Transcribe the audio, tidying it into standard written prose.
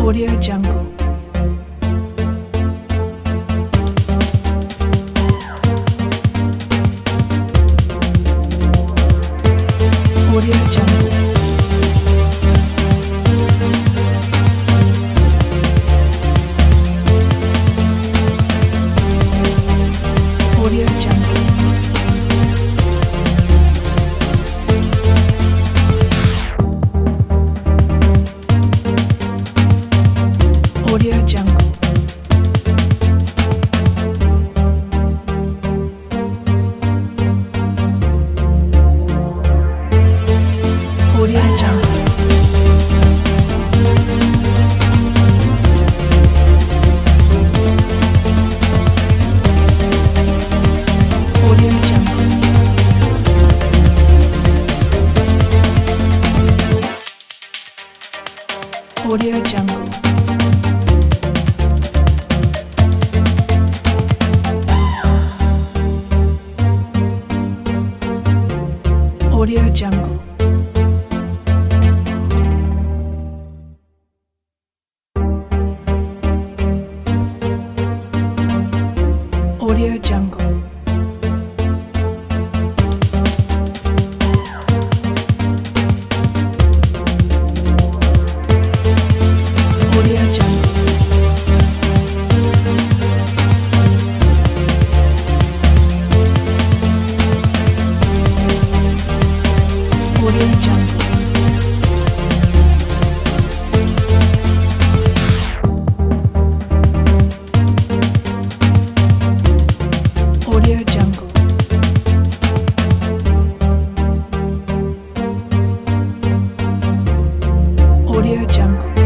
Audio Jungle. Audio Jungle. Audio Jungle. Audio Jungle. Audio Jungle. Audio Jungle. Audio Jungle. Audio Jungle. Audio Jungle. Audio Jungle. Audio Jungle. Audio Jungle. Audio Jungle.